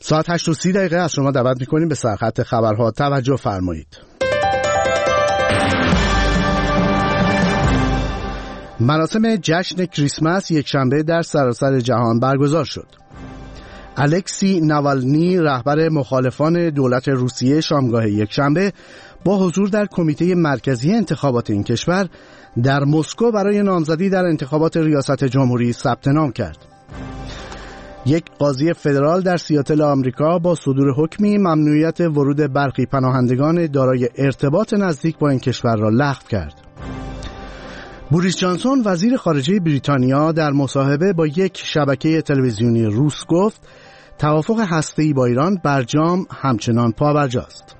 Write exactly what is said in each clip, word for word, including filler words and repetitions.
ساعت هشت و سی دقیقه از شما دعوت می‌کنیم به سرخط خبرها توجه فرمایید. مراسم جشن کریسمس یک شنبه در سراسر جهان برگزار شد. الکسی ناوالنی رهبر مخالفان دولت روسیه شامگاه یک شنبه با حضور در کمیته مرکزی انتخابات این کشور در مسکو برای نامزدی در انتخابات ریاست جمهوری ثبت نام کرد. یک قاضی فدرال در سیاتل آمریکا با صدور حکمی ممنوعیت ورود برخی پناهندگان دارای ارتباط نزدیک با این کشور را لغو کرد. بوریس جانسون وزیر خارجه بریتانیا در مصاحبه با یک شبکه تلویزیونی روس گفت توافق هسته‌ای با ایران برجام همچنان پابرجاست.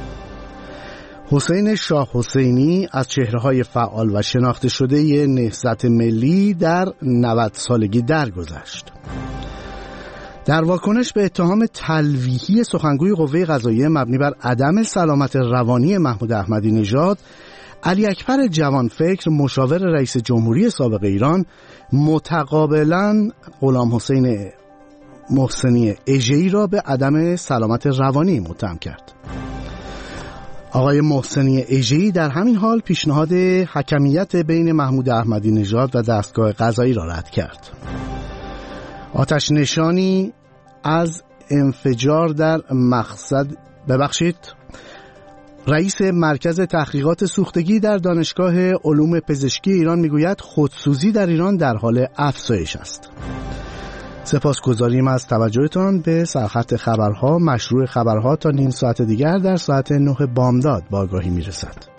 حسین شاه حسینی از چهره‌های فعال و شناخته شده نهضت ملی در نود سالگی درگذشت. در واکنش به اتهام تلویحی سخنگوی قوه قضاییه مبنی بر عدم سلامت روانی محمود احمدی نژاد، علی اکبر جوانفکر مشاور رئیس جمهوری سابق ایران متقابلاً غلام حسین محسنی اژه‌ای را به عدم سلامت روانی متهم کرد. آقای محسنی اژه‌ای در همین حال پیشنهاد حکمیت بین محمود احمدی نژاد و دستگاه قضایی را رد کرد. آتش نشانی از انفجار در مقصد ببخشید رئیس مرکز تحقیقات سوختگی در دانشگاه علوم پزشکی ایران میگوید خودسوزی در ایران در حال افزایش است. سپاسگزاریم از توجهتان به سرخط خبرها. مشروع خبرها تا نیم ساعت دیگر در ساعت نه بامداد با آگاهی میرسد.